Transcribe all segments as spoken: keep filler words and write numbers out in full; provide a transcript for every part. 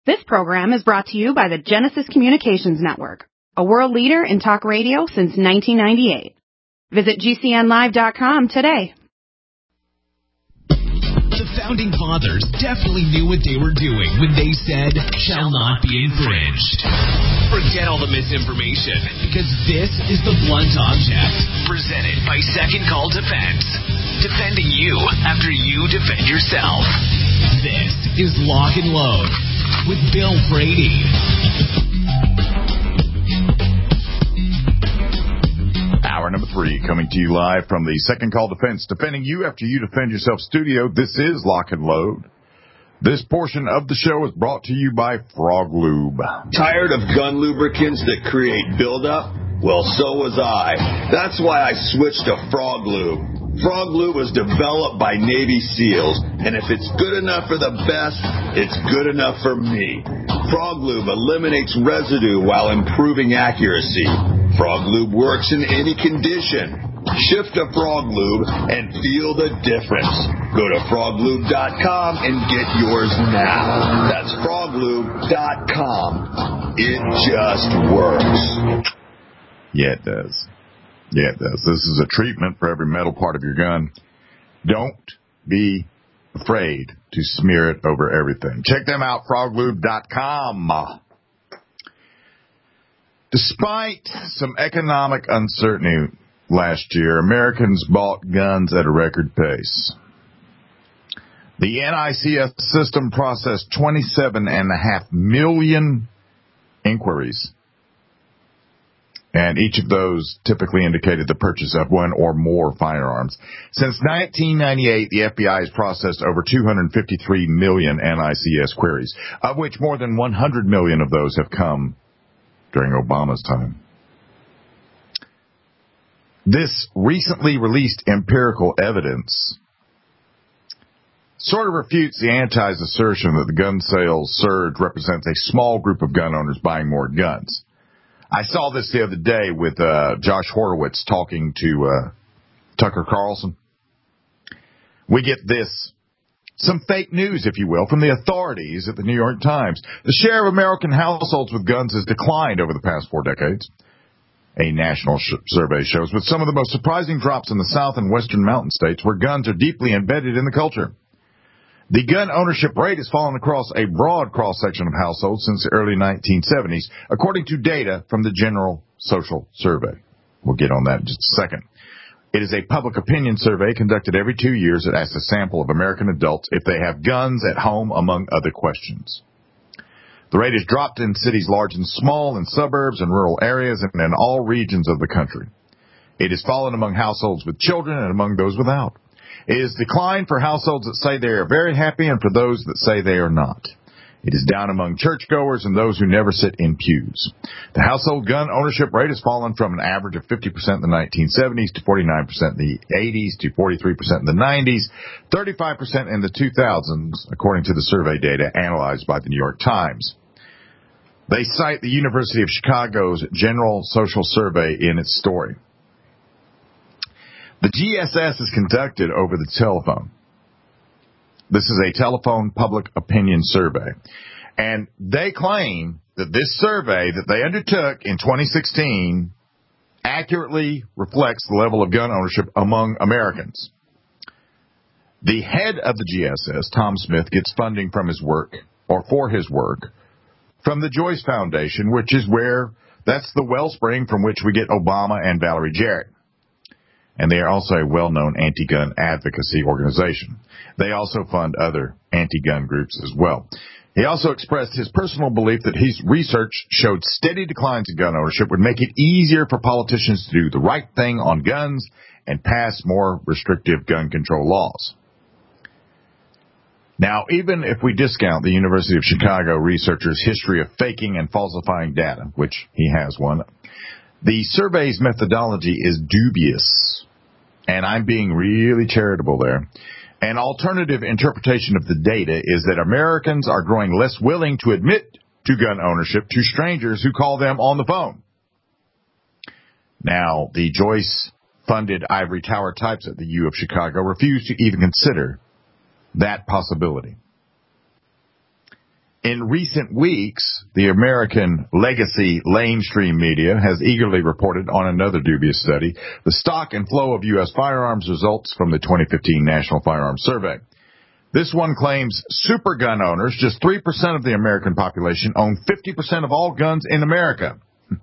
This program is brought to you by the Genesis Communications Network, a world leader in talk radio since nineteen ninety-eight. Visit G C N live dot com today. The Founding Fathers definitely knew what they were doing when they said, shall not be infringed. Forget all the misinformation, because this is The Blunt Object, presented by Second Call Defense. Defending you after you defend yourself. This is Lock and Load with Bill Brady. Hour number three, coming to you live from the Second Call Defense, defending you after you defend yourself studio. This is Lock and Load. This portion of the show is brought to you by Frog Lube. Tired of gun lubricants that create buildup? Well, so was I. That's why I switched to Frog Lube. Frog Lube was developed by Navy SEALs, and if it's good enough for the best, it's good enough for me. Frog Lube eliminates residue while improving accuracy. Frog Lube works in any condition. Shift to Frog Lube and feel the difference. Go to frog lube dot com and get yours now. That's frog lube dot com. It just works. Yeah, it does. Yeah, it does. This is a treatment for every metal part of your gun. Don't be afraid to smear it over everything. Check them out, frog lube dot com. Despite some economic uncertainty last year, Americans bought guns at a record pace. The N I C S system processed twenty-seven point five million inquiries. And each of those typically indicated the purchase of one or more firearms. Since nineteen ninety-eight, the F B I has processed over two hundred fifty-three million N I C S queries, of which more than one hundred million of those have come during Obama's time. This recently released empirical evidence sort of refutes the anti's assertion that the gun sales surge represents a small group of gun owners buying more guns. I saw this the other day with uh, Josh Horowitz talking to uh, Tucker Carlson. We get this, some fake news, if you will, from the authorities at the New York Times. The share of American households with guns has declined over the past four decades. A national sh- survey shows, with some of the most surprising drops in the South and Western mountain states where guns are deeply embedded in the culture. The gun ownership rate has fallen across a broad cross-section of households since the early nineteen seventies, according to data from the General Social Survey. We'll get on that in just a second. It is a public opinion survey conducted every two years that asks a sample of American adults if they have guns at home, among other questions. The rate has dropped in cities large and small, in suburbs and rural areas, and in all regions of the country. It has fallen among households with children and among those without. It has declined for households that say they are very happy and for those that say they are not. It is down among churchgoers and those who never sit in pews. The household gun ownership rate has fallen from an average of fifty percent in the nineteen seventies to forty-nine percent in the eighties to forty-three percent in the nineties, thirty-five percent in the two thousands, according to the survey data analyzed by the New York Times. They cite the University of Chicago's General Social Survey in its story. The G S S is conducted over the telephone. This is a telephone public opinion survey. And they claim that this survey that they undertook in twenty sixteen accurately reflects the level of gun ownership among Americans. The head of the G S S, Tom Smith, gets funding from his work, or for his work, from the Joyce Foundation, which is where, that's the wellspring from which we get Obama and Valerie Jarrett. And they are also a well-known anti-gun advocacy organization. They also fund other anti-gun groups as well. He also expressed his personal belief that his research showed steady declines in gun ownership would make it easier for politicians to do the right thing on guns and pass more restrictive gun control laws. Now, even if we discount the University of Chicago researcher's history of faking and falsifying data, which he has one, the survey's methodology is dubious, and I'm being really charitable there. An alternative interpretation of the data is that Americans are growing less willing to admit to gun ownership to strangers who call them on the phone. Now, the Joyce-funded ivory tower types at the U of Chicago refuse to even consider that possibility. In recent weeks, the American legacy mainstream media has eagerly reported on another dubious study, the stock and flow of U S firearms results from the twenty fifteen National Firearms Survey. This one claims super gun owners, just three percent of the American population, own fifty percent of all guns in America.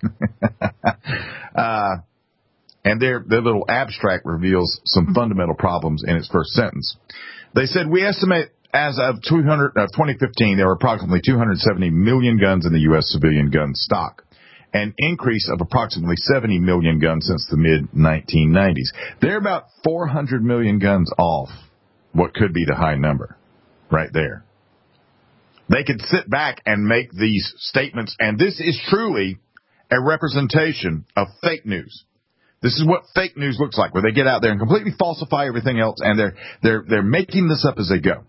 uh, and their, their little abstract reveals some fundamental problems in its first sentence. They said, we estimate as of twenty fifteen, there were approximately two hundred seventy million guns in the U S civilian gun stock, an increase of approximately seventy million guns since the mid nineteen nineties. They're about four hundred million guns off what could be the high number right there. They could sit back and make these statements, and this is truly a representation of fake news. This is what fake news looks like, where they get out there and completely falsify everything else, and they're they're they're making this up as they go.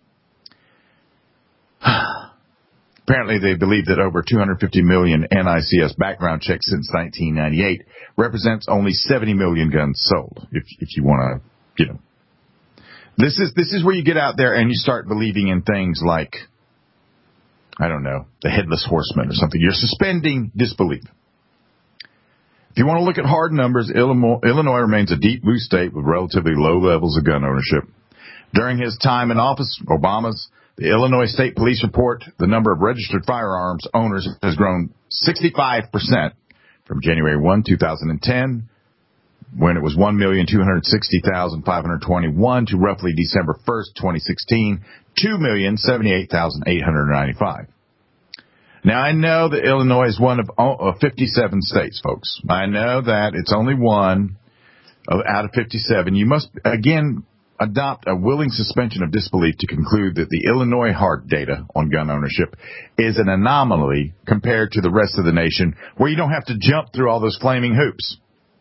Apparently, they believe that over two hundred fifty million N I C S background checks since nineteen ninety-eight represents only seventy million guns sold. If if you want to, you know, this is this is where you get out there and you start believing in things like, I don't know, the headless horseman or something. You're suspending disbelief. If you want to look at hard numbers, Illinois, Illinois remains a deep blue state with relatively low levels of gun ownership. During his time in office, Obama's The Illinois State Police report the number of registered firearms owners has grown sixty-five percent from January first, two thousand ten, when it was one million two hundred sixty thousand five hundred twenty-one, to roughly December first, twenty sixteen, two million seventy-eight thousand eight hundred ninety-five. Now, I know that Illinois is one of fifty-seven states, folks. I know that it's only one out of fifty-seven. You must, again, adopt a willing suspension of disbelief to conclude that the Illinois hard data on gun ownership is an anomaly compared to the rest of the nation, where you don't have to jump through all those flaming hoops.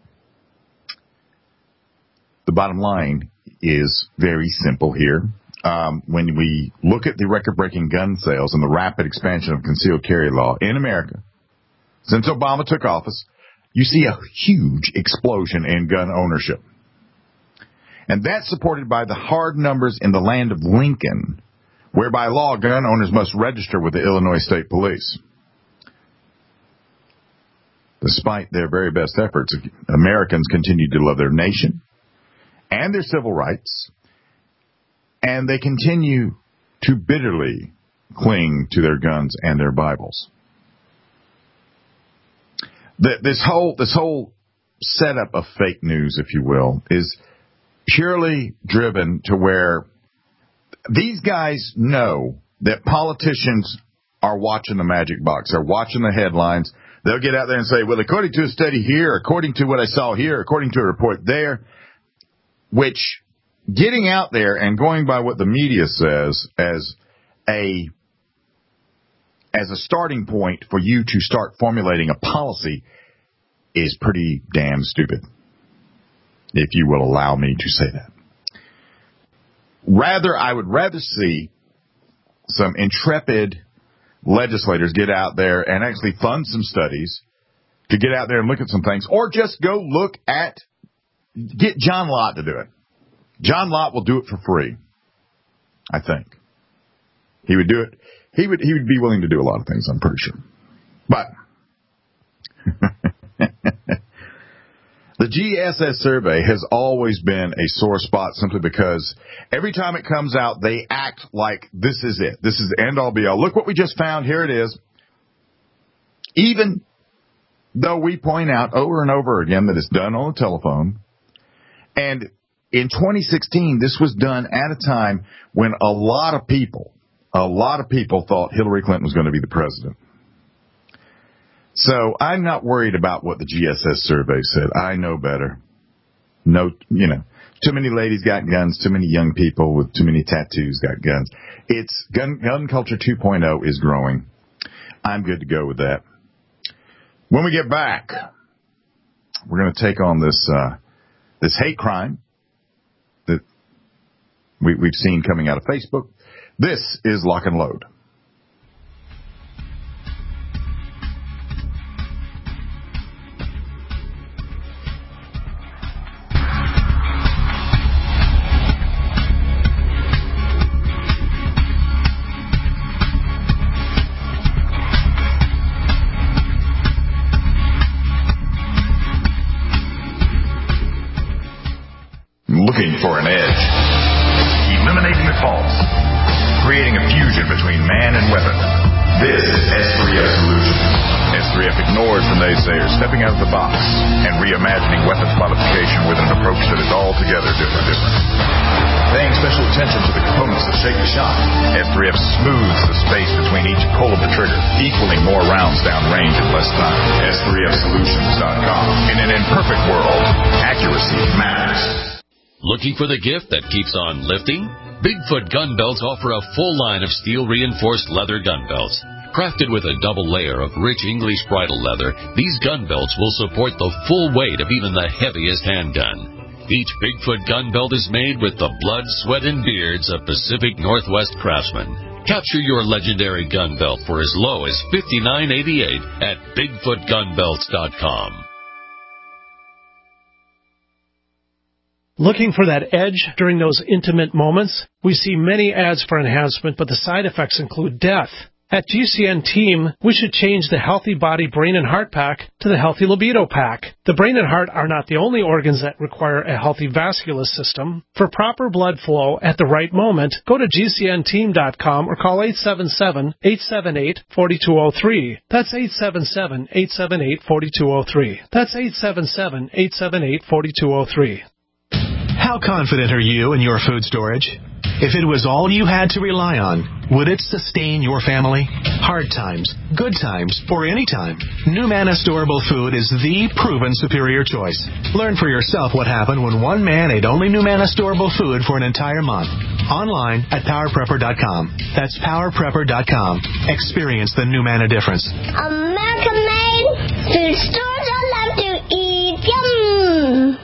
The bottom line is very simple here. Um, when we look at the record-breaking gun sales and the rapid expansion of concealed carry law in America since Obama took office, you see a huge explosion in gun ownership. And that's supported by the hard numbers in the land of Lincoln, where by law gun owners must register with the Illinois State Police. Despite their very best efforts, Americans continue to love their nation and their civil rights, and they continue to bitterly cling to their guns and their Bibles. This whole, this whole setup of fake news, if you will, is purely driven to where these guys know that politicians are watching the magic box. They're watching the headlines. They'll get out there and say, well, according to a study here, according to what I saw here, according to a report there, which getting out there and going by what the media says as a as a starting point for you to start formulating a policy is pretty damn stupid, if you will allow me to say that. Rather, I would rather see some intrepid legislators get out there and actually fund some studies to get out there and look at some things, or just go look at, get John Lott to do it. John Lott will do it for free, I think. He would do it. He would, he would be willing to do a lot of things, I'm pretty sure. But the G S S survey has always been a sore spot simply because every time it comes out, they act like this is it. This is the end all be all. Look what we just found. Here it is. Even though we point out over and over again that it's done on the telephone. And in twenty sixteen, this was done at a time when a lot of people, a lot of people thought Hillary Clinton was going to be the president. So I'm not worried about what the G S S survey said. I know better. No, you know, too many ladies got guns. Too many young people with too many tattoos got guns. It's gun, gun culture two point oh is growing. I'm good to go with that. When we get back, we're going to take on this, uh, this hate crime that we, we've seen coming out of Facebook. This is Lock and Load. This is S three F Solutions. S three F ignores the naysayers, stepping out of the box and reimagining weapons modification with an approach that is altogether different. different. Paying special attention to the components that shake the shot, S three F smooths the space between each pull of the trigger, equaling more rounds downrange in less time. S three F Solutions dot com. In an imperfect world, accuracy matters. Looking for the gift that keeps on lifting? Bigfoot Gun Belts offer a full line of steel-reinforced leather gun belts. Crafted with a double layer of rich English bridle leather, these gun belts will support the full weight of even the heaviest handgun. Each Bigfoot gun belt is made with the blood, sweat, and beards of Pacific Northwest craftsmen. Capture your legendary gun belt for as low as fifty-nine eighty-eight at Bigfoot Gun Belts dot com. Looking for that edge during those intimate moments? We see many ads for enhancement, but the side effects include death. At G C N Team, we should change the Healthy Body Brain and Heart Pack to the Healthy Libido Pack. The brain and heart are not the only organs that require a healthy vascular system. For proper blood flow at the right moment, go to G C N team dot com or call eight seven seven, eight seven eight, four two zero three. That's eight seven seven, eight seven eight, four two zero three. That's eight seven seven, eight seven eight, four two zero three. How confident are you in your food storage? If it was all you had to rely on, would it sustain your family? Hard times, good times, or any time, NuManna Storable Food is the proven superior choice. Learn for yourself what happened when one man ate only NuManna Storable Food for an entire month. Online at power prepper dot com. That's power prepper dot com. Experience the NuManna difference. American made food stores I love to eat. Yum!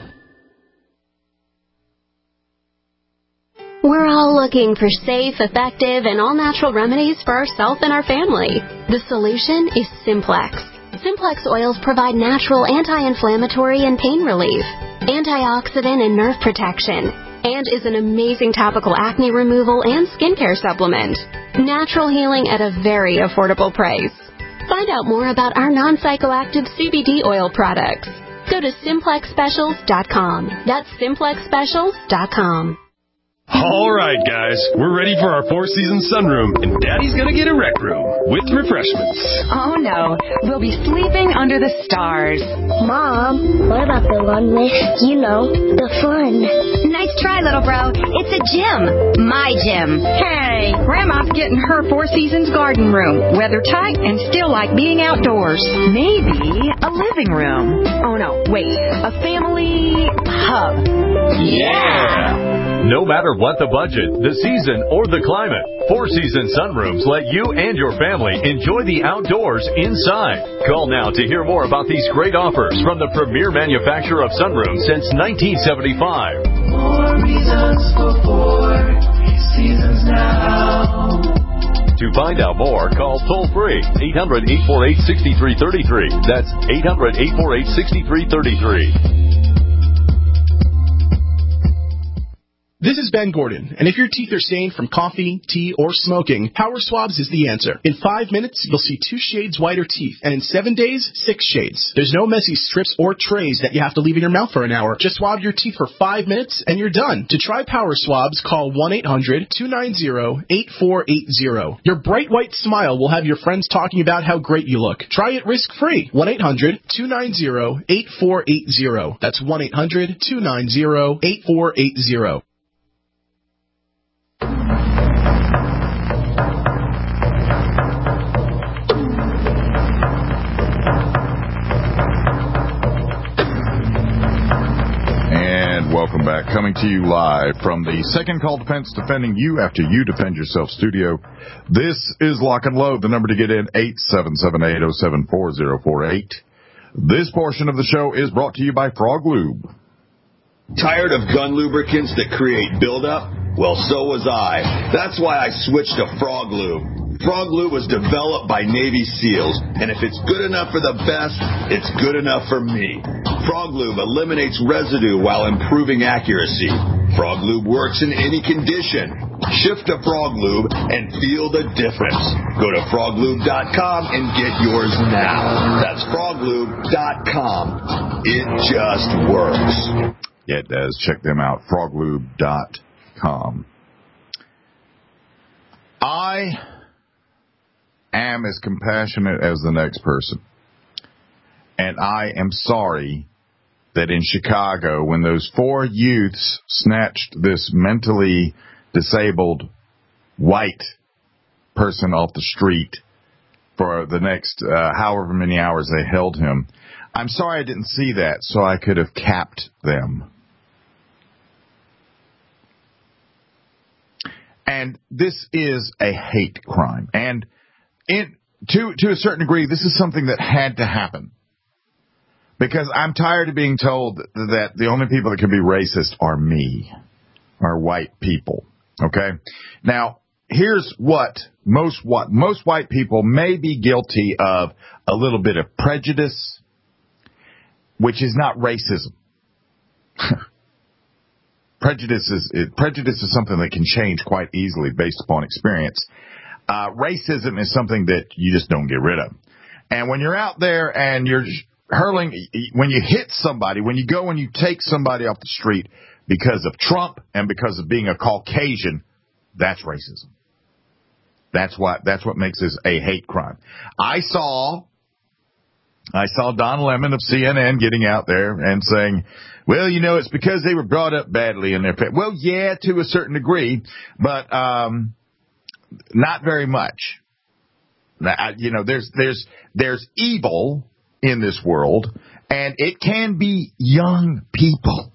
We're all looking for safe, effective, and all-natural remedies for ourselves and our family. The solution is Simplex. Simplex oils provide natural anti-inflammatory and pain relief, antioxidant and nerve protection, and is an amazing topical acne removal and skincare supplement. Natural healing at a very affordable price. Find out more about our non-psychoactive C B D oil products. Go to simplex specials dot com. That's simplex specials dot com. All right, guys, we're ready for our Four Seasons sunroom, and Daddy's gonna get a rec room with refreshments. Oh, no. We'll be sleeping under the stars. Mom, what about the one with, you know, the fun? Nice try, little bro. It's a gym. My gym. Hey, Grandma's getting her Four Seasons garden room. Weather tight and still like being outdoors. Maybe a living room. Oh, no, wait. A family hub. Yeah! No matter what the budget, the season, or the climate, Four Seasons Sunrooms let you and your family enjoy the outdoors inside. Call now to hear more about these great offers from the premier manufacturer of sunrooms since nineteen seventy-five. More reasons for Four Seasons now. To find out more, call toll-free eight hundred, eight four eight, six three three three. That's eight hundred, eight four eight, six three three three. This is Ben Gordon, and if your teeth are stained from coffee, tea, or smoking, Power Swabs is the answer. In five minutes, you'll see two shades whiter teeth, and in seven days, six shades. There's no messy strips or trays that you have to leave in your mouth for an hour. Just swab your teeth for five minutes, and you're done. To try Power Swabs, call one eight hundred, two nine zero, eight four eight zero. Your bright white smile will have your friends talking about how great you look. Try it risk-free. one eight hundred, two nine zero, eight four eight zero. That's one eight hundred, two nine zero, eight four eight zero. Welcome back. Coming to you live from the Second Call Defense, defending you after you defend yourself studio. This is Lock and Load. The number to get in, eight seven seven, eight oh seven, four oh four eight. This portion of the show is brought to you by Frog Lube. Tired of gun lubricants that create buildup? Well, so was I. That's why I switched to Frog Lube. Frog Lube was developed by Navy SEALs, and if it's good enough for the best, it's good enough for me. Frog Lube eliminates residue while improving accuracy. Frog Lube works in any condition. Shift to Frog Lube and feel the difference. Go to frog lube dot com and get yours now. That's frog lube dot com. It just works. Yeah, it does. Check them out. frog lube dot com. I am as compassionate as the next person. And I am sorry that in Chicago, when those four youths snatched this mentally disabled white person off the street for the next uh, however many hours they held him, I'm sorry I didn't see that so I could have capped them. And this is a hate crime. And it, to, to a certain degree, this is something that had to happen. Because I'm tired of being told that the only people that can be racist are me, are white people. Okay? Now, here's what most what most white people may be guilty of: a little bit of prejudice, which is not racism. Prejudice is it, prejudice is something that can change quite easily based upon experience. Uh, racism is something that you just don't get rid of. And when you're out there and you're hurling, when you hit somebody, when you go and you take somebody off the street because of Trump and because of being a Caucasian, that's racism. That's what that's what makes this a hate crime. I saw I saw Don Lemon of C N N getting out there and saying, well, you know, it's because they were brought up badly in their family. Well, yeah, to a certain degree, but um, not very much. You know, there's there's there's evil in this world, and it can be young people.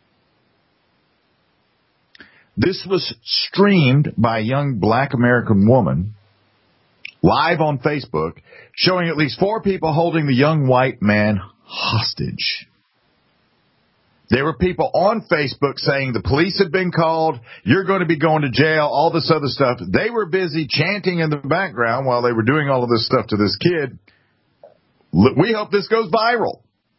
This was streamed by a young black American woman live on Facebook, showing at least four people holding the young white man hostage. There were people on Facebook saying the police had been called, you're going to be going to jail, all this other stuff. They were busy chanting in the background while they were doing all of this stuff to this kid. We hope this goes viral.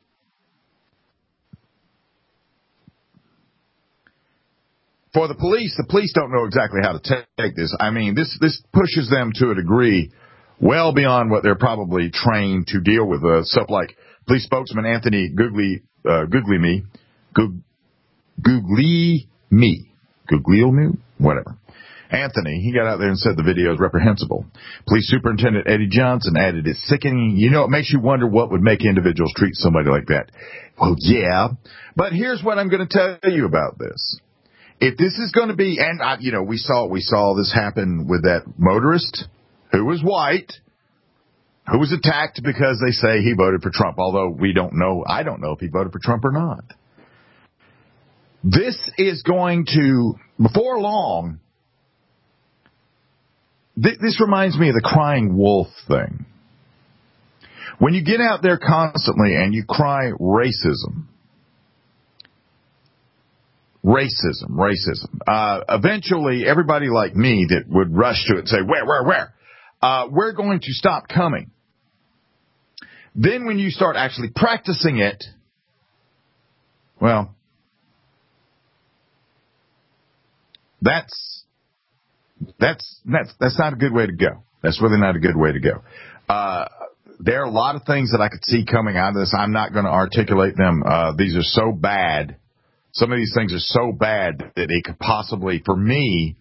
For the police, the police don't know exactly how to take this. I mean, this this pushes them to a degree well beyond what they're probably trained to deal with. Uh, stuff like police spokesman Anthony Googly, uh, Guglielmi, Goog, Guglielmi, Guglielmi, whatever. Anthony, he got out there and said the video is reprehensible. Police Superintendent Eddie Johnson added, it's sickening. You know, it makes you wonder what would make individuals treat somebody like that. Well, yeah, but here's what I'm going to tell you about this. If this is going to be, and I, you know, we saw we saw this happen with that motorist who was white, who was attacked because they say he voted for Trump, although we don't know, I don't know if he voted for Trump or not. This is going to, before long, th- this reminds me of the crying wolf thing. When you get out there constantly and you cry racism, Racism, racism. Uh, eventually, everybody like me that would rush to it and say, where, where, where? Uh, we're going to stop coming. Then when you start actually practicing it, well, that's, that's, that's, that's not a good way to go. That's really not a good way to go. Uh, there are a lot of things that I could see coming out of this. I'm not going to articulate them. Uh, these are so bad. Some of these things are so bad that it could possibly, for me,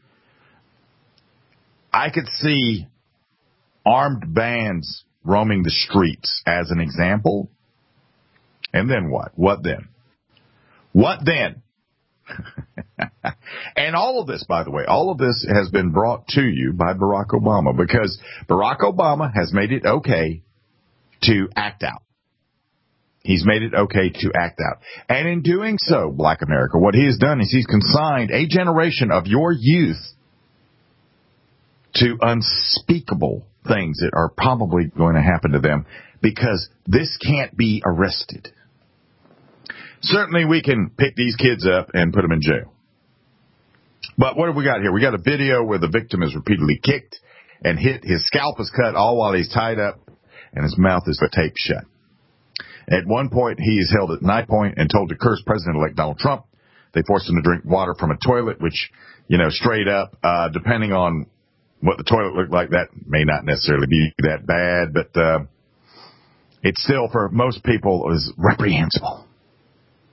I could see armed bands roaming the streets as an example. And then what? What then? What then? And all of this, by the way, all of this has been brought to you by Barack Obama, because Barack Obama has made it okay to act out. He's made it okay to act out. And in doing so, Black America, what he has done is he's consigned a generation of your youth to unspeakable things that are probably going to happen to them, because this can't be arrested. Certainly we can pick these kids up and put them in jail. But what have we got here? We got a video where the victim is repeatedly kicked and hit. His scalp is cut, all while he's tied up, and his mouth is taped shut. At one point, he is held at knife point and told to curse President-elect Donald Trump. They forced him to drink water from a toilet, which, you know, straight up, uh, depending on what the toilet looked like, that may not necessarily be that bad, but uh, it still, for most people, is reprehensible.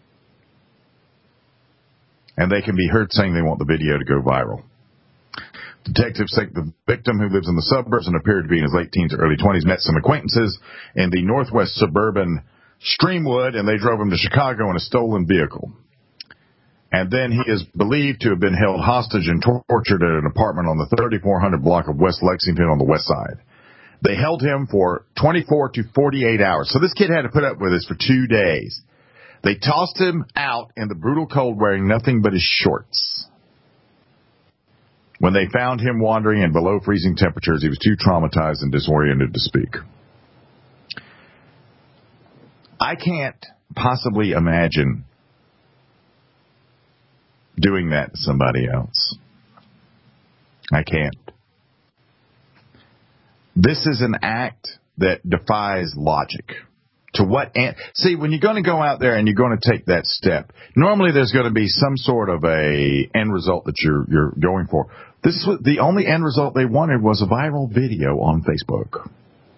And they can be heard saying they want the video to go viral. Detectives think the victim, who lives in the suburbs and appeared to be in his late teens or early twenties, met some acquaintances in the northwest suburban Streamwood, and they drove him to Chicago in a stolen vehicle. And then he is believed to have been held hostage and tortured at an apartment on the thirty-four hundred block of West Lexington on the west side. They held him for twenty-four to forty-eight hours. So this kid had to put up with this for two days. They tossed him out in the brutal cold wearing nothing but his shorts. When they found him wandering in below freezing temperatures, he was too traumatized and disoriented to speak. I can't possibly imagine doing that to somebody else. I can't. This is an act that defies logic. To what end? See, when you're going to go out there and you're going to take that step, normally there's going to be some sort of a end result that you're you're going for. This is what, the only end result they wanted was a viral video on Facebook.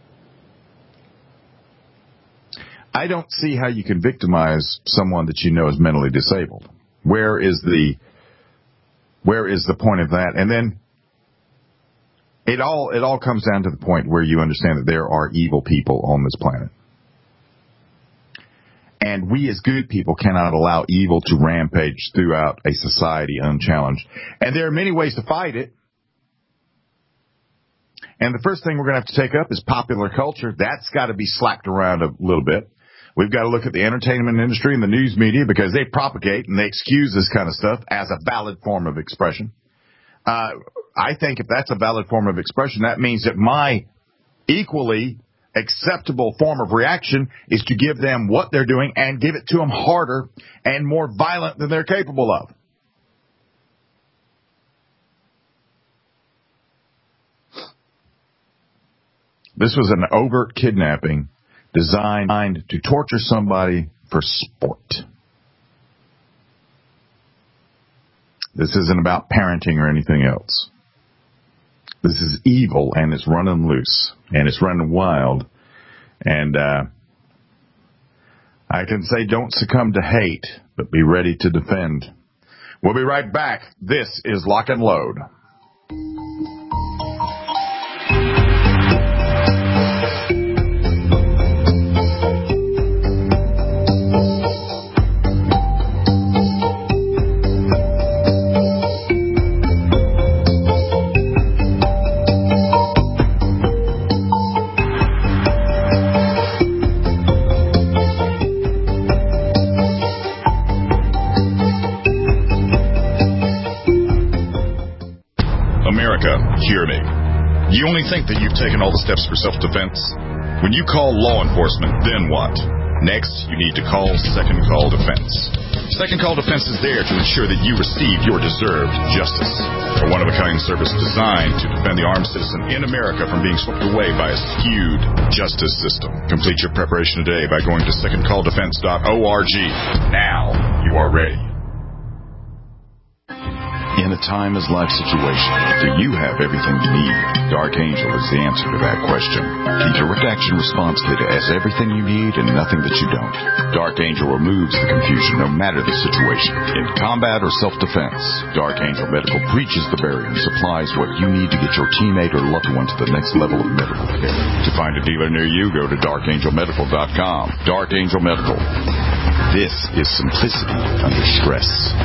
I don't see how you can victimize someone that you know is mentally disabled. Where is the where is the point of that? And then it all it all comes down to the point where you understand that there are evil people on this planet. And we as good people cannot allow evil to rampage throughout a society unchallenged. And there are many ways to fight it. And the first thing we're going to have to take up is popular culture. That's got to be slapped around a little bit. We've got to look at the entertainment industry and the news media because they propagate and they excuse this kind of stuff as a valid form of expression. Uh, I think if that's a valid form of expression, that means that my equally acceptable form of reaction is to give them what they're doing and give it to them harder and more violent than they're capable of. This was an overt kidnapping designed to torture somebody for sport. This isn't about parenting or anything else. This is evil, and it's running loose, and it's running wild. And uh, I can say don't succumb to hate, but be ready to defend. We'll be right back. This is Lock and Load. Hear me. You only think that you've taken all the steps for self-defense? When you call law enforcement, then what? Next, you need to call Second Call Defense. Second Call Defense is there to ensure that you receive your deserved justice. A one-of-a-kind service designed to defend the armed citizen in America from being swept away by a skewed justice system. Complete your preparation today by going to second call defense dot org. Now you are ready. In a timeless-life situation, do you have everything you need? Dark Angel is the answer to that question. The Direct Action Response Kit has everything you need and nothing that you don't. Dark Angel removes the confusion no matter the situation. In combat or self-defense, Dark Angel Medical breaches the barrier and supplies what you need to get your teammate or loved one to the next level of medical care. To find a dealer near you, go to dark angel medical dot com. Dark Angel Medical. This is simplicity under stress.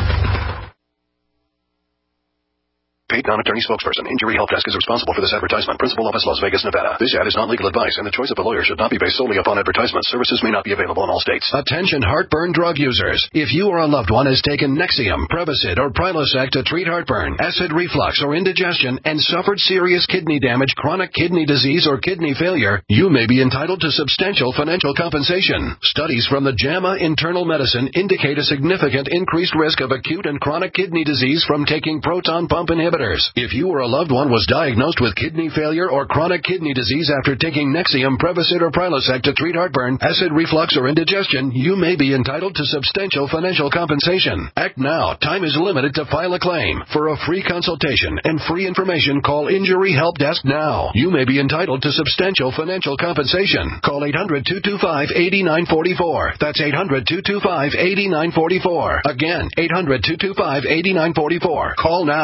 Paid non-attorney spokesperson. Injury Help Desk is responsible for this advertisement. Principal office, Las Vegas, Nevada. This ad is not legal advice, and the choice of a lawyer should not be based solely upon advertisement. Services may not be available in all states. Attention heartburn drug users. If you or a loved one has taken Nexium, Prevacid, or Prilosec to treat heartburn, acid reflux, or indigestion, and suffered serious kidney damage, chronic kidney disease, or kidney failure, you may be entitled to substantial financial compensation. Studies from the JAMA Internal Medicine indicate a significant increased risk of acute and chronic kidney disease from taking proton pump inhibitors. If you or a loved one was diagnosed with kidney failure or chronic kidney disease after taking Nexium, Prevacid, or Prilosec to treat heartburn, acid reflux, or indigestion, you may be entitled to substantial financial compensation. Act now. Time is limited to file a claim. For a free consultation and free information, call Injury Help Desk now. You may be entitled to substantial financial compensation. Call eight hundred, two two five, eight nine four four. That's eight hundred, two two five, eight nine four four. Again, eight hundred, two two five, eight nine four four. Call now.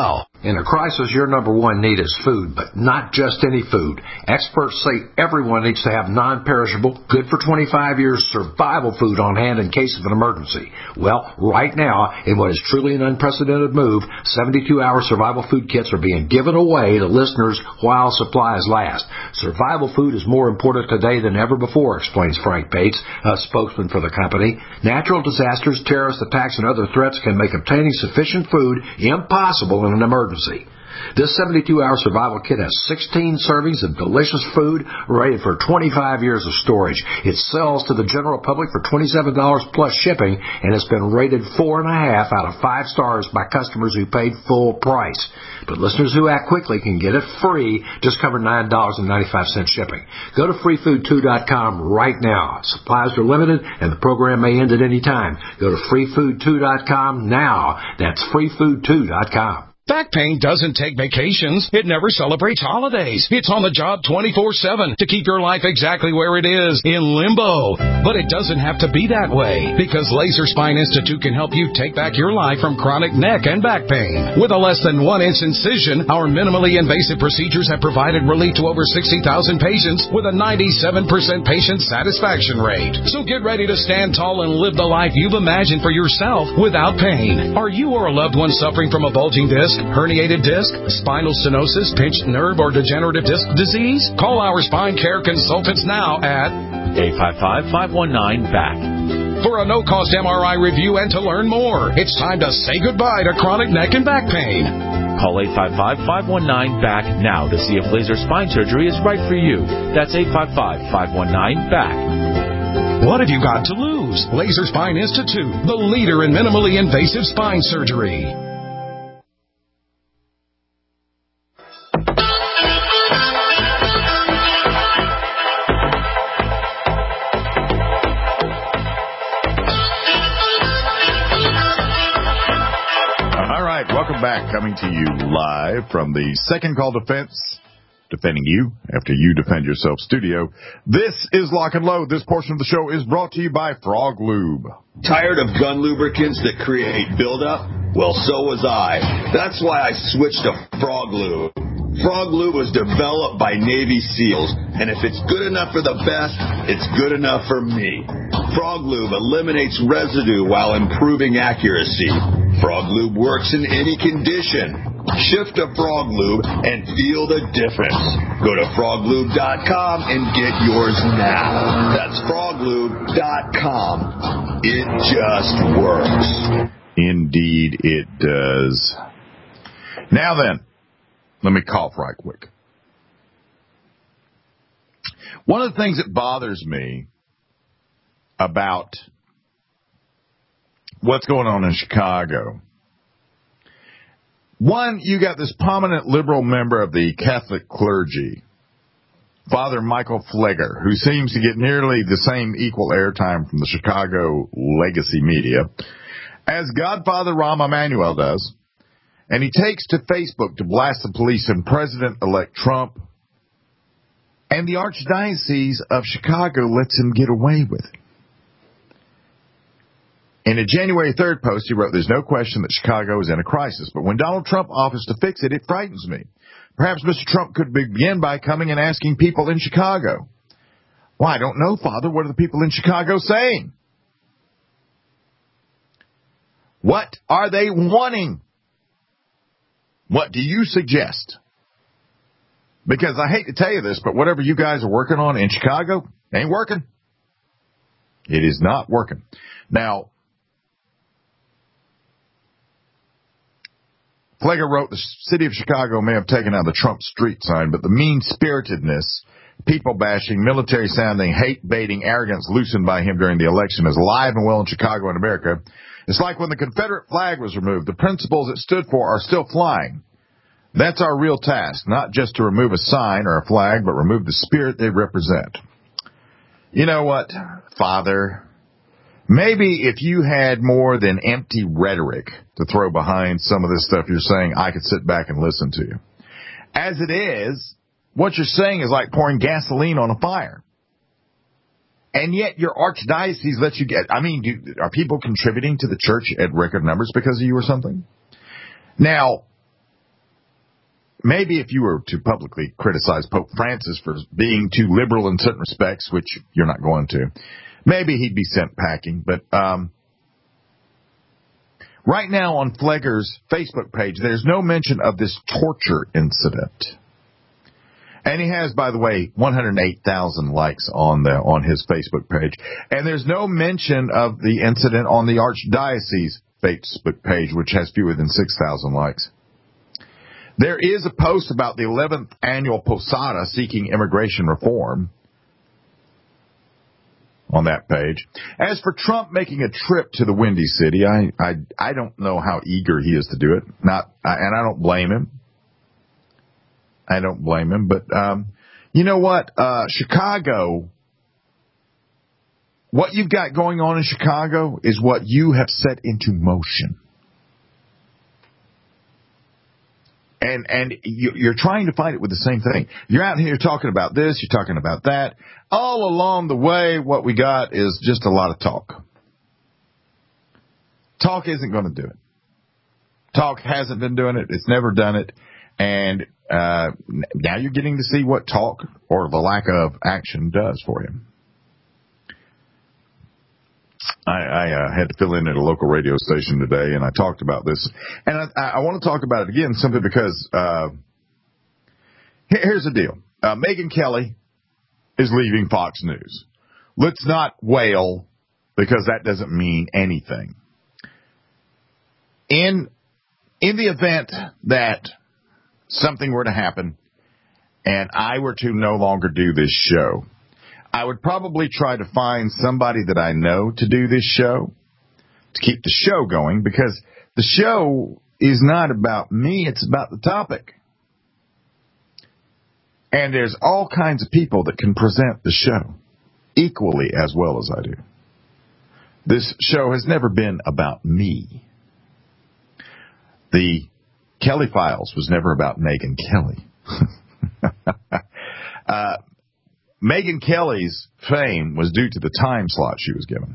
In a crisis, your number one need is food, but not just any food. Experts say everyone needs to have non-perishable, good for twenty-five years survival food on hand in case of an emergency. Well, right now, in what is truly an unprecedented move, seventy-two hour survival food kits are being given away to listeners while supplies last. Survival food is more important today than ever before, explains Frank Bates, a spokesman for the company. Natural disasters, terrorist attacks, and other threats can make obtaining sufficient food impossible in an emergency. This seventy-two hour survival kit has sixteen servings of delicious food rated for twenty-five years of storage. It sells to the general public for twenty-seven dollars plus shipping, and it's been rated four and a half out of five stars by customers who paid full price. But listeners who act quickly can get it free, just cover nine dollars and ninety-five cents shipping. Go to free food two dot com right now. Supplies are limited, and the program may end at any time. Go to free food two dot com now. That's free food two dot com. Back pain doesn't take vacations. It never celebrates holidays. It's on the job twenty-four seven to keep your life exactly where it is, in limbo. But it doesn't have to be that way, because Laser Spine Institute can help you take back your life from chronic neck and back pain. With a less than one inch incision, our minimally invasive procedures have provided relief to over sixty thousand patients with a ninety-seven percent patient satisfaction rate. So get ready to stand tall and live the life you've imagined for yourself without pain. Are you or a loved one suffering from a bulging disc, herniated disc, spinal stenosis, pinched nerve, or degenerative disc disease? Call our spine care consultants now at eight five five, five one nine, B A C for a no-cost M R I review and to learn more. It's time to say goodbye to chronic neck and back pain. Call eight five five, five one nine, B A C now to see if laser spine surgery is right for you. That's eight five five, five one nine, B A C. What have you got to lose? Laser Spine Institute, the leader in minimally invasive spine surgery. Welcome back, coming to you live from the Second Call Defense, defending you after you defend yourself studio. This is Lock and Load. This portion of the show is brought to you by Frog Lube. Tired of gun lubricants that create buildup? Well, so was I. That's why I switched to Frog Lube. Frog Lube was developed by Navy SEALs, and if it's good enough for the best, it's good enough for me. Frog Lube eliminates residue while improving accuracy. Frog Lube works in any condition. Shift to Frog Lube and feel the difference. Go to frog lube dot com and get yours now. That's frog lube dot com. It just works. Indeed it does. Now then, let me cough right quick. One of the things that bothers me about what's going on in Chicago, one, you got this prominent liberal member of the Catholic clergy, Father Michael Pfleger, who seems to get nearly the same equal airtime from the Chicago legacy media as Godfather Rahm Emanuel does. And he takes to Facebook to blast the police and President-elect Trump. And the Archdiocese of Chicago lets him get away with it. In a January third post, he wrote, "There's no question that Chicago is in a crisis, but when Donald Trump offers to fix it, it frightens me. Perhaps Mister Trump could begin by coming and asking people in Chicago." Well, I don't know, Father. What are the people in Chicago saying? What are they wanting? What do you suggest? Because I hate to tell you this, but whatever you guys are working on in Chicago ain't working. It is not working. Now, Pfleger wrote, "The city of Chicago may have taken out the Trump street sign, but the mean-spiritedness, people-bashing, military-sounding, hate-baiting arrogance loosened by him during the election is alive and well in Chicago and America. It's like when the Confederate flag was removed. The principles it stood for are still flying. That's our real task, not just to remove a sign or a flag, but remove the spirit they represent." You know what, Father? Maybe if you had more than empty rhetoric to throw behind some of this stuff you're saying, I could sit back and listen to you. As it is, what you're saying is like pouring gasoline on a fire. And yet your archdiocese lets you get, I mean, do, are people contributing to the church at record numbers because of you or something? Now, maybe if you were to publicly criticize Pope Francis for being too liberal in certain respects, which you're not going to, maybe he'd be sent packing. But um, right now on Flegger's Facebook page, there's no mention of this torture incident. And he has, by the way, one hundred eight thousand likes on the on his Facebook page. And there's no mention of the incident on the Archdiocese Facebook page, which has fewer than six thousand likes. There is a post about the eleventh annual Posada seeking immigration reform on that page. As for Trump making a trip to the Windy City, I I, I don't know how eager he is to do it. Not, and I don't blame him. I don't blame him, but um, you know what? Uh, Chicago, what you've got going on in Chicago is what you have set into motion. And and you, you're trying to fight it with the same thing. You're out here talking about this, you're talking about that. All along the way, what we got is just a lot of talk. Talk isn't going to do it. Talk hasn't been doing it. It's never done it. And uh, now you're getting to see what talk or the lack of action does for you. I, I uh, had to fill in at a local radio station today, and I talked about this. And I, I want to talk about it again simply because uh, here's the deal. Uh, Megyn Kelly is leaving Fox News. Let's not wail because that doesn't mean anything. In in the event that something were to happen and I were to no longer do this show, I would probably try to find somebody that I know to do this show, to keep the show going, because the show is not about me, it's about the topic. And there's all kinds of people that can present the show equally as well as I do. This show has never been about me. The Kelly Files was never about Megyn Kelly. uh, Megyn Kelly's fame was due to the time slot she was given.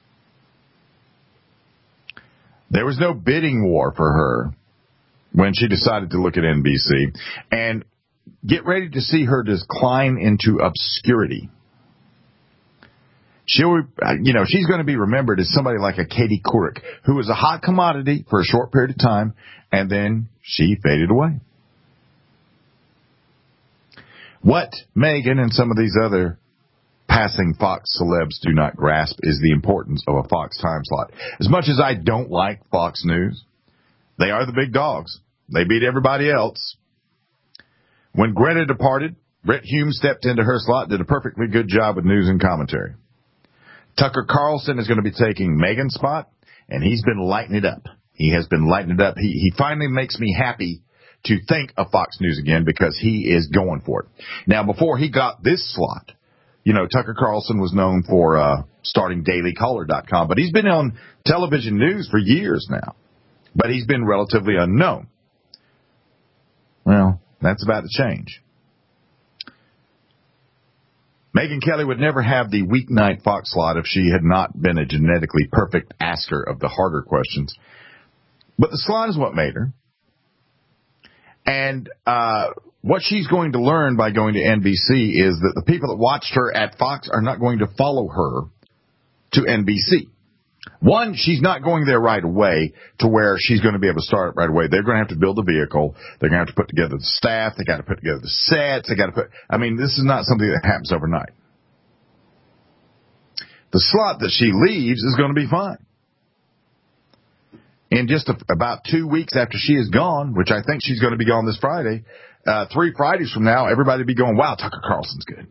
There was no bidding war for her when she decided to look at N B C. And get ready to see her decline into obscurity. She'll, you know, she's going to be remembered as somebody like a Katie Couric, who was a hot commodity for a short period of time, and then she faded away. What Megyn and some of these other passing Fox celebs do not grasp is the importance of a Fox time slot. As much as I don't like Fox News, they are the big dogs. They beat everybody else. When Greta departed, Brett Hume stepped into her slot, did a perfectly good job with news and commentary. Tucker Carlson is going to be taking Megyn's spot, and he's been lighting it up. He has been lighting it up. He, he finally makes me happy to think of Fox News again because he is going for it. Now, before he got this slot, you know, Tucker Carlson was known for uh, starting daily caller dot com, but he's been on television news for years now. But he's been relatively unknown. Well, that's about to change. Megyn Kelly would never have the weeknight Fox slot if she had not been a genetically perfect asker of the harder questions. But the slot is what made her. And uh, what she's going to learn by going to N B C is that the people that watched her at Fox are not going to follow her to N B C. One, she's not going there right away to where she's going to be able to start it right away. They're going to have to build a vehicle. They're going to have to put together the staff. They got to put together the sets. They got to put, I mean, this is not something that happens overnight. The slot that she leaves is going to be fine. In just a, about two weeks after she is gone, which I think she's going to be gone this Friday, uh, three Fridays from now, everybody will be going, wow, Tucker Carlson's good.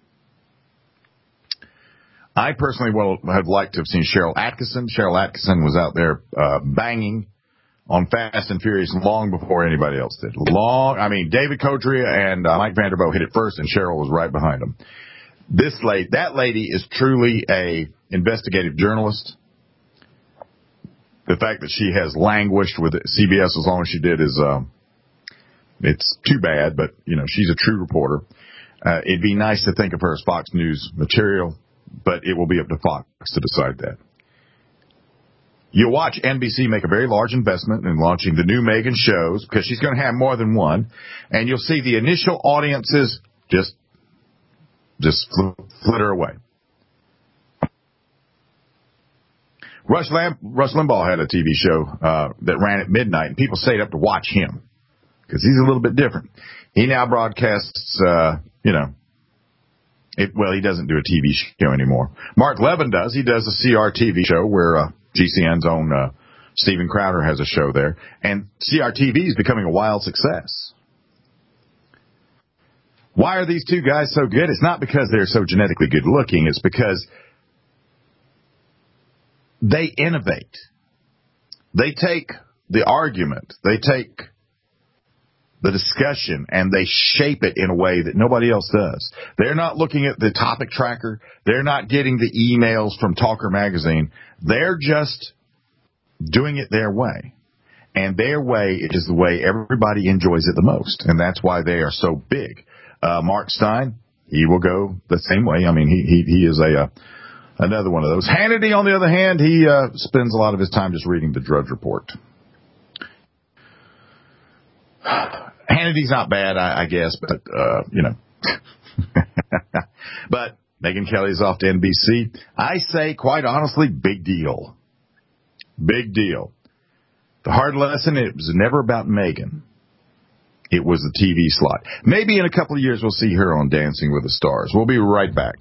I personally will have liked to have seen Cheryl Atkinson. Cheryl Atkinson was out there uh, banging on Fast and Furious long before anybody else did. Long, I mean, David Codrea and uh, Mike Vanderbilt hit it first, and Cheryl was right behind them. This lady, that lady is truly a investigative journalist. The fact that she has languished with C B S as long as she did is, uh, it's too bad, but, you know, she's a true reporter. Uh, it'd be nice to think of her as Fox News material, but it will be up to Fox to decide that. You'll watch N B C make a very large investment in launching the new Megyn shows because she's going to have more than one. And you'll see the initial audiences just, just flitter away. Rush, Lam- Rush Limbaugh had a T V show uh, that ran at midnight, and people stayed up to watch him because he's a little bit different. He now broadcasts, uh, you know, it, well, he doesn't do a T V show anymore. Mark Levin does. He does a C R T V show where uh, G C N's own uh, Steven Crowder has a show there. And C R T V is becoming a wild success. Why are these two guys so good? It's not because they're so genetically good looking. It's because they innovate. They take the argument, they take the discussion, and they shape it in a way that nobody else does. They're not looking at the topic tracker. They're not getting the emails from Talker Magazine. They're just doing it their way. And their way is the way everybody enjoys it the most. And that's why they are so big. Uh, Mark Stein, he will go the same way. I mean, he, he, he is a, uh, another one of those. Hannity, on the other hand, he uh, spends a lot of his time just reading the Drudge Report. Hannity's not bad, I, I guess, but, uh, you know. But Megyn Kelly's off to N B C. I say, quite honestly, big deal. Big deal. The hard lesson, it was never about Megyn. It was the T V slot. Maybe in a couple of years we'll see her on Dancing with the Stars. We'll be right back.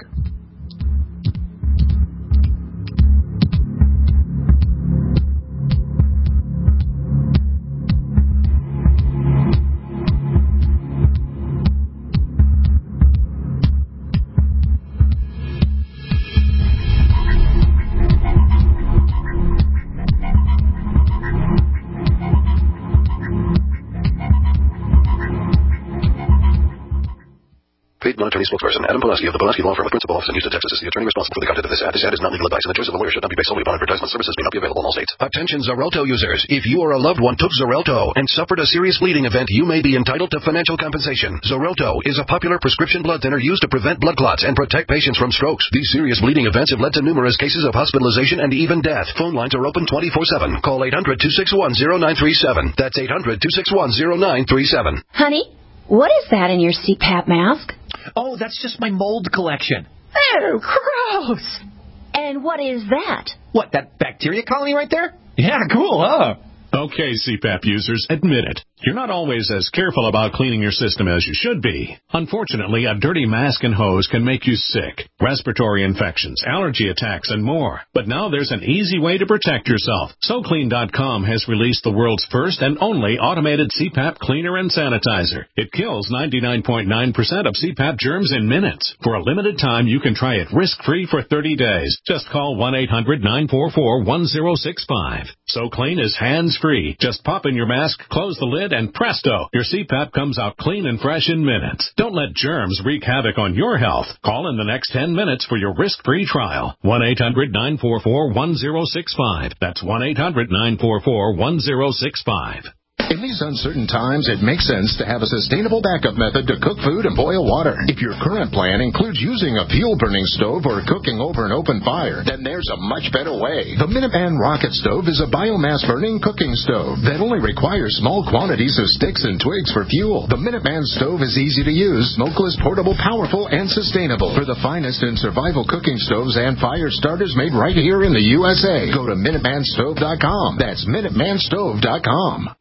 Attorney spokesperson Adam Pulaski of the Pulaski Law Firm with principal office in Houston, Texas is the attorney responsible for the content of this ad. This ad is not legal advice, and the choice of a lawyer should not be based solely upon advertisement. Services may not be available in all states. Attention Xarelto users. If you or a loved one took Xarelto and suffered a serious bleeding event, you may be entitled to financial compensation. Xarelto is a popular prescription blood thinner used to prevent blood clots and protect patients from strokes. These serious bleeding events have led to numerous cases of hospitalization and even death. Phone lines are open twenty-four seven. Call eight hundred, two six one, zero nine three seven. That's eight hundred, two six one, zero nine three seven. Honey, what is that in your C PAP mask? Oh, that's just my mold collection. Oh, gross. And what is that? What, that bacteria colony right there? Yeah, cool, huh? Okay, C PAP users, admit it. You're not always as careful about cleaning your system as you should be. Unfortunately, a dirty mask and hose can make you sick. Respiratory infections, allergy attacks, and more. But now there's an easy way to protect yourself. So clean dot com has released the world's first and only automated C PAP cleaner and sanitizer. It kills ninety-nine point nine percent of C PAP germs in minutes. For a limited time, you can try it risk-free for thirty days. Just call one eight hundred, nine four four, one zero six five. So Clean is hands-free. Just pop in your mask, close the lid, and presto, your C PAP comes out clean and fresh in minutes. Don't let germs wreak havoc on your health. Call in the next ten minutes for your risk-free trial. one eight hundred, nine four four, one zero six five. That's one eight hundred, nine four four, one zero six five. In these uncertain times, it makes sense to have a sustainable backup method to cook food and boil water. If your current plan includes using a fuel-burning stove or cooking over an open fire, then there's a much better way. The Minuteman Rocket Stove is a biomass-burning cooking stove that only requires small quantities of sticks and twigs for fuel. The Minuteman Stove is easy to use, smokeless, portable, powerful, and sustainable. For the finest in survival cooking stoves and fire starters made right here in the U S A, go to Minuteman Stove dot com. That's Minuteman Stove dot com.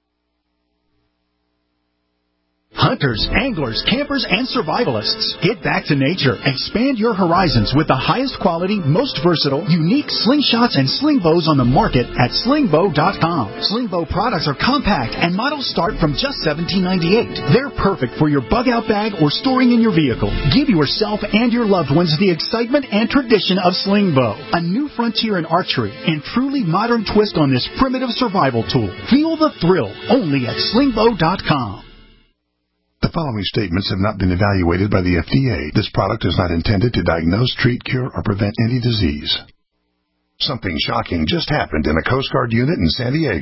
Hunters, anglers, campers, and survivalists. Get back to nature. Expand your horizons with the highest quality, most versatile, unique slingshots and sling bows on the market at sling bow dot com. Sling bow products are compact and models start from just seventeen ninety-eight. They're perfect for your bug-out bag or storing in your vehicle. Give yourself and your loved ones the excitement and tradition of sling bow. A new frontier in archery and truly modern twist on this primitive survival tool. Feel the thrill only at sling bow dot com. The following statements have not been evaluated by the F D A. This product is not intended to diagnose, treat, cure, or prevent any disease. Something shocking just happened in a Coast Guard unit in San Diego.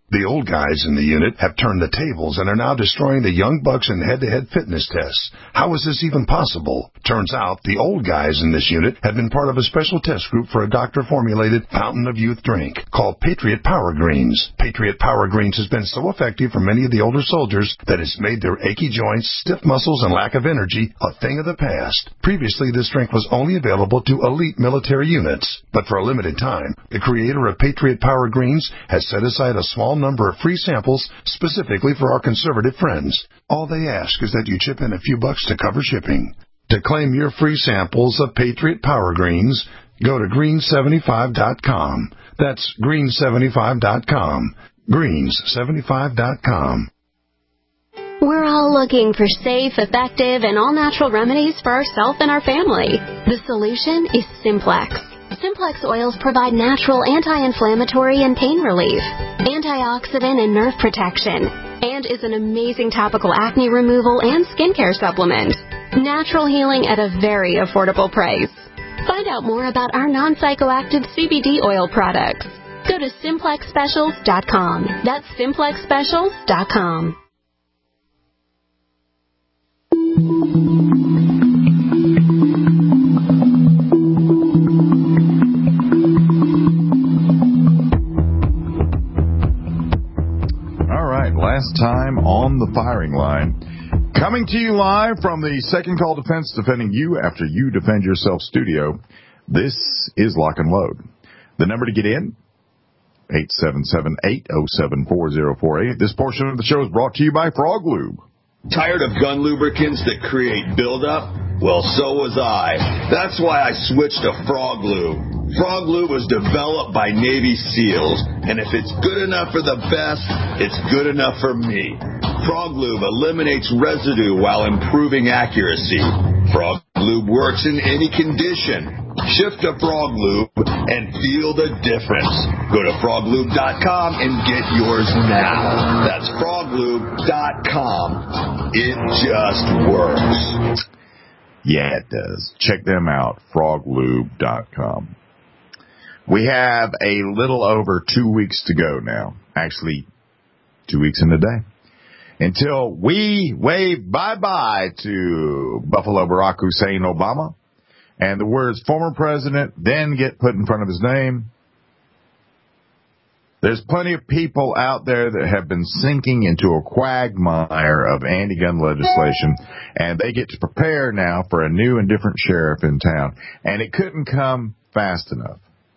The old guys in the unit have turned the tables and are now destroying the young bucks in head-to-head fitness tests. How is this even possible? Turns out the old guys in this unit have been part of a special test group for a doctor-formulated fountain of youth drink called Patriot Power Greens. Patriot Power Greens has been so effective for many of the older soldiers that it's made their achy joints, stiff muscles, and lack of energy a thing of the past. Previously, this drink was only available to elite military units, but for a limited time, the creator of Patriot Power Greens has set aside a small number of free samples specifically for our conservative friends. All they ask is that you chip in a few bucks to cover shipping. To claim your free samples of Patriot Power Greens, go to green seventy-five dot com. That's green seventy-five dot com. greens seventy-five dot com. We're all looking for safe, effective, and all-natural remedies for ourselves and our family. The solution is Simplex. Simplex oils provide natural anti-inflammatory and pain relief, antioxidant and nerve protection, and is an amazing topical acne removal and skincare supplement. Natural healing at a very affordable price. Find out more about our non-psychoactive C B D oil products. Go to simplex specials dot com. That's simplex specials dot com. Last time on the firing line. Coming to you live from the Second Call Defense, defending you after you defend yourself studio. This is Lock and Load. The number to get in, eight seven seven, eight oh seven, four oh four eight. This portion of the show is brought to you by Frog Lube. Tired of gun lubricants that create buildup? Well, so was I. That's why I switched to Frog Lube. Frog Lube was developed by Navy SEALs, and if it's good enough for the best, it's good enough for me. Frog Lube eliminates residue while improving accuracy. Frog Lube works in any condition. Shift to Frog Lube and feel the difference. Go to frog lube dot com and get yours now. That's frog lube dot com. It just works. Yeah, it does. Check them out, frog lube dot com. We have a little over two weeks to go now. Actually, two weeks and a day. Until we wave bye-bye to Buffalo Barack Hussein Obama, and the words former president then get put in front of his name. There's plenty of people out there that have been sinking into a quagmire of anti-gun legislation, and they get to prepare now for a new and different sheriff in town. And it couldn't come fast enough.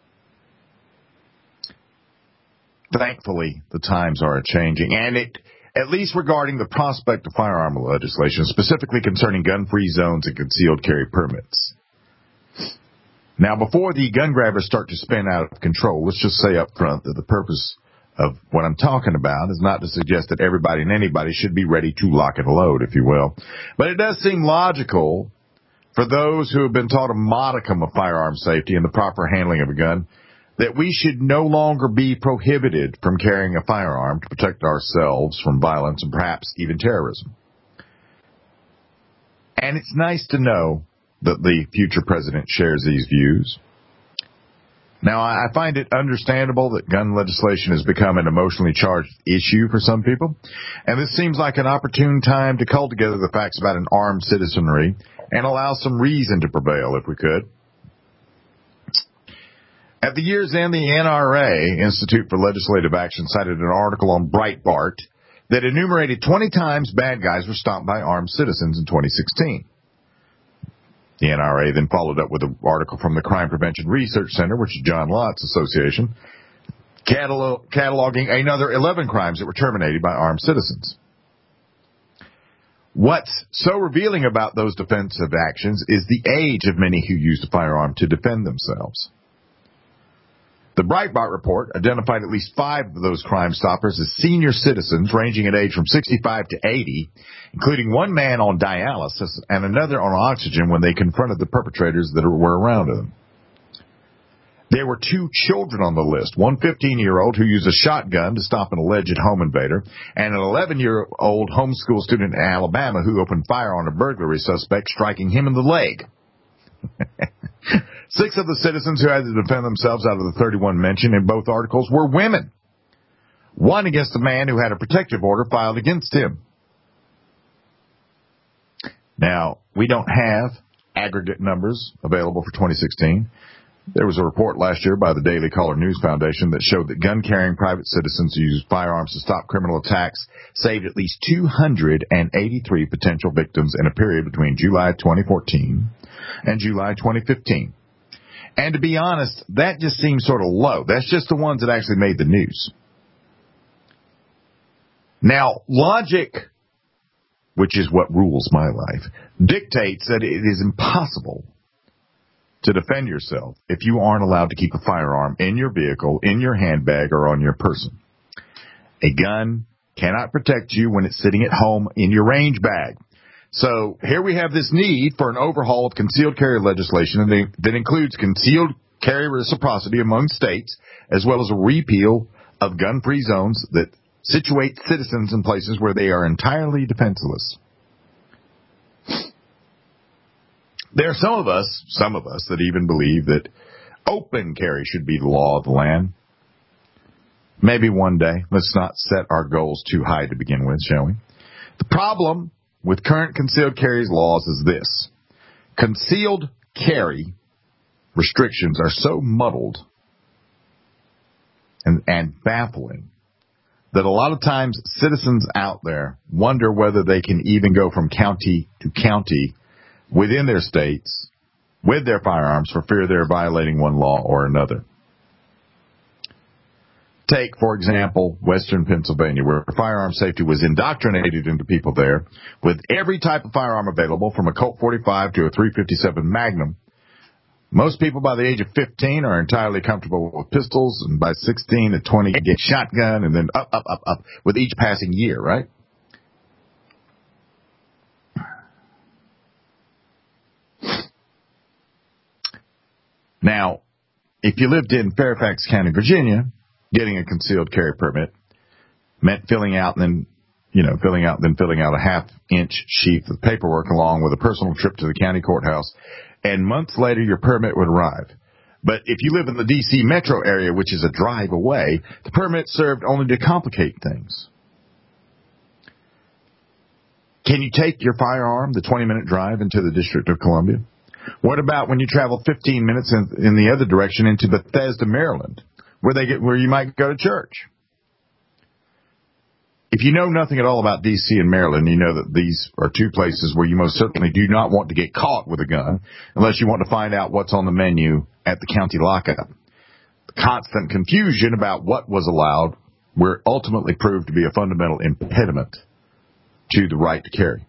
Thankfully, the times are changing, and it, at least regarding the prospect of firearm legislation, specifically concerning gun-free zones and concealed carry permits. Now, before the gun grabbers start to spin out of control, let's just say up front that the purpose of what I'm talking about is not to suggest that everybody and anybody should be ready to lock and load, if you will. But it does seem logical for those who have been taught a modicum of firearm safety and the proper handling of a gun that we should no longer be prohibited from carrying a firearm to protect ourselves from violence and perhaps even terrorism. And it's nice to know that the future president shares these views. Now, I find it understandable that gun legislation has become an emotionally charged issue for some people, and this seems like an opportune time to cull together the facts about an armed citizenry and allow some reason to prevail, if we could. At the year's end, the N R A, Institute for Legislative Action, cited an article on Breitbart that enumerated twenty times bad guys were stopped by armed citizens in twenty sixteen. The N R A then followed up with an article from the Crime Prevention Research Center, which is John Lott's association, catalog- cataloging another eleven crimes that were terminated by armed citizens. What's so revealing about those defensive actions is the age of many who used a firearm to defend themselves. The Breitbart report identified at least five of those Crime Stoppers as senior citizens ranging in age from sixty-five to eighty, including one man on dialysis and another on oxygen when they confronted the perpetrators that were around them. There were two children on the list, one fifteen-year-old who used a shotgun to stop an alleged home invader, and an eleven-year-old homeschool student in Alabama who opened fire on a burglary suspect, striking him in the leg. Six of the citizens who had to defend themselves out of the thirty-one mentioned in both articles were women. one against a man who had a protective order filed against him. Now, we don't have aggregate numbers available for twenty sixteen. There was a report last year by the Daily Caller News Foundation that showed that gun-carrying private citizens who used firearms to stop criminal attacks saved at least two hundred eighty-three potential victims in a period between July twenty fourteen and July twenty fifteen. And to be honest, that just seems sort of low. That's just the ones that actually made the news. Now, logic, which is what rules my life, dictates that it is impossible to defend yourself if you aren't allowed to keep a firearm in your vehicle, in your handbag, or on your person. A gun cannot protect you when it's sitting at home in your range bag. So here we have this need for an overhaul of concealed carry legislation that includes concealed carry reciprocity among states, as well as a repeal of gun-free zones that situate citizens in places where they are entirely defenseless. There are some of us, some of us that even believe that open carry should be the law of the land. Maybe one day. Let's not set our goals too high to begin with, shall we? The problem with current concealed carry laws is this. Concealed carry restrictions are so muddled and, and baffling that a lot of times citizens out there wonder whether they can even go from county to county within their states with their firearms for fear they're violating one law or another. Take, for example, Western Pennsylvania, where firearm safety was indoctrinated into people there with every type of firearm available, from a Colt forty-five to a three fifty-seven Magnum. Most people by the age of fifteen are entirely comfortable with pistols, and by sixteen to twenty get shotgun, and then up, up, up, up with each passing year, right? Now, if you lived in Fairfax County, Virginia, getting a concealed carry permit meant filling out and then, you know, filling out and then filling out a half-inch sheet of paperwork along with a personal trip to the county courthouse, and months later your permit would arrive. But if you live in the D C metro area, which is a drive away, the permit served only to complicate things. Can you take your firearm the twenty-minute drive into the District of Columbia? What about when you travel fifteen minutes in, in the other direction into Bethesda, Maryland, where they get where you might go to church? If you know nothing at all about D C and Maryland, you know that these are two places where you most certainly do not want to get caught with a gun unless you want to find out what's on the menu at the county lockup. The constant confusion about what was allowed were ultimately proved to be a fundamental impediment to the right to carry.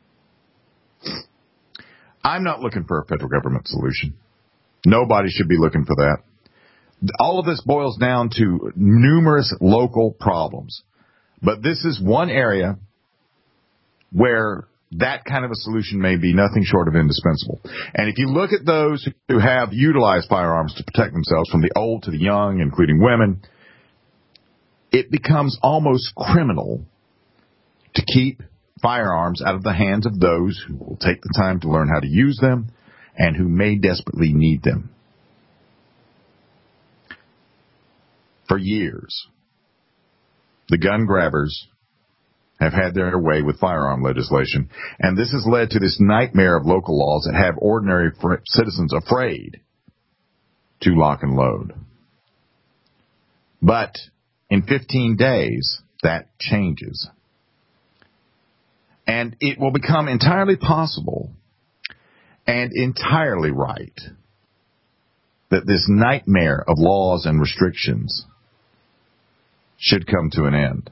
I'm not looking for a federal government solution. Nobody should be looking for that. All of this boils down to numerous local problems. But this is one area where that kind of a solution may be nothing short of indispensable. And if you look at those who have utilized firearms to protect themselves, from the old to the young, including women, it becomes almost criminal to keep firearms out of the hands of those who will take the time to learn how to use them and who may desperately need them. For years, the gun grabbers have had their way with firearm legislation, and this has led to this nightmare of local laws that have ordinary fr- citizens afraid to lock and load. But in fifteen days, that changes. And it will become entirely possible and entirely right that this nightmare of laws and restrictions should come to an end.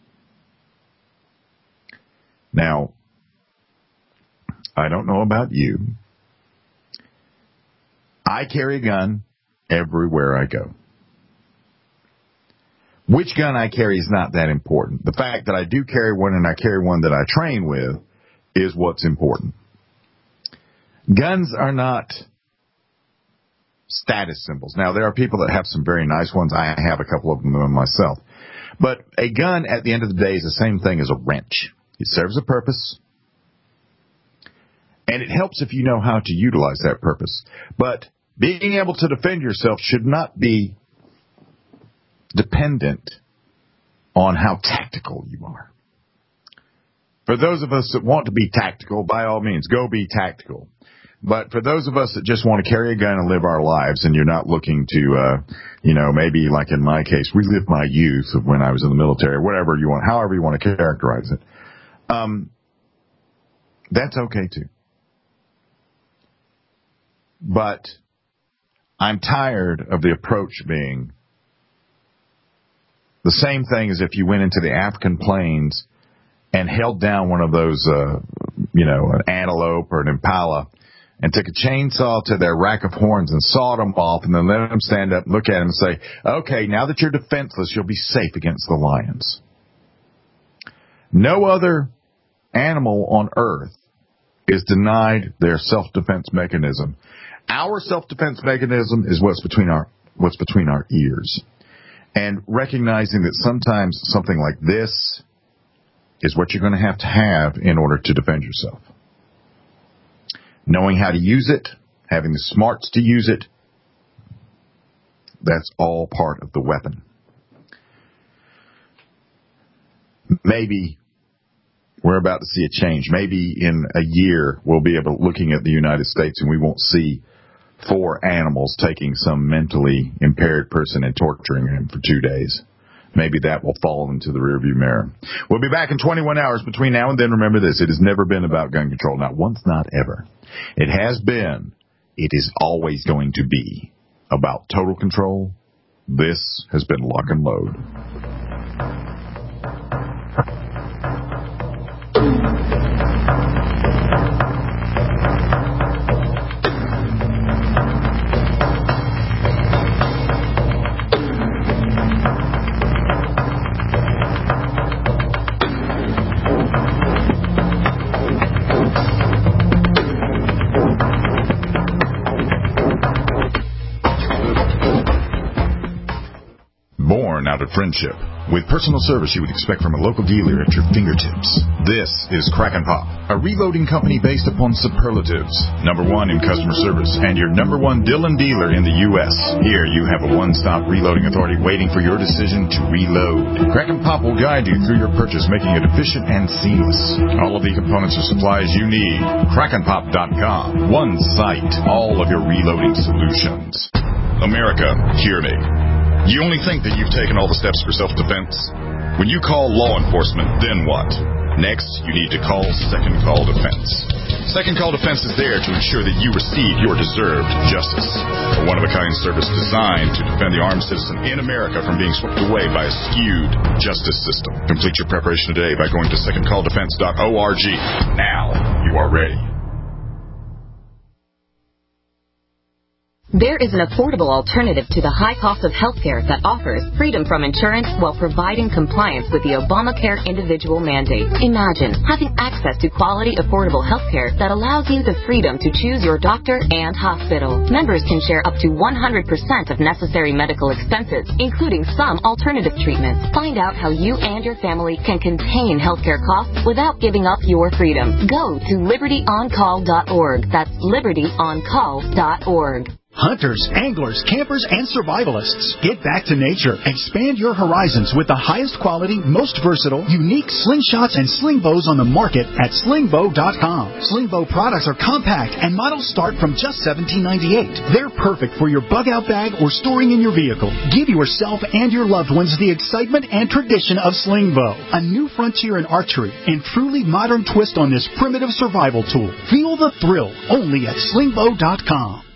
Now, I don't know about you. I carry a gun everywhere I go. Which gun I carry is not that important. The fact that I do carry one and I carry one that I train with is what's important. Guns are not status symbols. Now, there are people that have some very nice ones. I have a couple of them myself. But a gun, at the end of the day, is the same thing as a wrench. It serves a purpose, and it helps if you know how to utilize that purpose. But being able to defend yourself should not be dependent on how tactical you are. For those of us that want to be tactical, by all means, go be tactical. But for those of us that just want to carry a gun and live our lives, and you're not looking to, uh, you know, maybe like in my case, relive my youth of when I was in the military, or whatever you want, however you want to characterize it, um, that's okay too. But I'm tired of the approach being the same thing as if you went into the African plains and held down one of those, uh, you know, an antelope or an impala, and took a chainsaw to their rack of horns and sawed them off, and then let them stand up and look at them and say, okay, now that you're defenseless, you'll be safe against the lions. No other animal on earth is denied their self-defense mechanism. Our self-defense mechanism is what's between our what's between our ears. And recognizing that sometimes something like this is what you're going to have to have in order to defend yourself. Knowing how to use it, having the smarts to use it, that's all part of the weapon. Maybe we're about to see a change. Maybe in a year we'll be able looking at the United States and we won't see four animals taking some mentally impaired person and torturing him for two days. Maybe that will fall into the rearview mirror. We'll be back in twenty-one hours between now and then. Remember this, it has never been about gun control. Not once, not ever. It has been, it is always going to be about total control. This has been Lock and Load. Out of friendship, with personal service you would expect from a local dealer at your fingertips. This is Crack and Pop, a reloading company based upon superlatives. Number one in customer service and your number one Dillon dealer in the U S Here you have a one-stop reloading authority waiting for your decision to reload. Crack and Pop will guide you through your purchase, making it efficient and seamless. All of the components or supplies you need. crack and pop dot com. One site, all of your reloading solutions. America, hear me. You only think that you've taken all the steps for self-defense? When you call law enforcement, then what? Next, you need to call Second Call Defense. Second Call Defense is there to ensure that you receive your deserved justice. A one-of-a-kind service designed to defend the armed citizen in America from being swept away by a skewed justice system. Complete your preparation today by going to second call defense dot org. Now, you are ready. There is an affordable alternative to the high cost of healthcare that offers freedom from insurance while providing compliance with the Obamacare individual mandate. Imagine having access to quality, affordable healthcare that allows you the freedom to choose your doctor and hospital. Members can share up to one hundred percent of necessary medical expenses, including some alternative treatments. Find out how you and your family can contain healthcare costs without giving up your freedom. Go to liberty on call dot org. That's liberty on call dot org. Hunters, anglers, campers, and survivalists. Get back to nature. Expand your horizons with the highest quality, most versatile, unique slingshots and sling bows on the market at sling bow dot com. Sling bow products are compact and models start from just seventeen ninety-eight. They're perfect for your bug-out bag or storing in your vehicle. Give yourself and your loved ones the excitement and tradition of sling bow. A new frontier in archery and truly modern twist on this primitive survival tool. Feel the thrill only at sling bow dot com.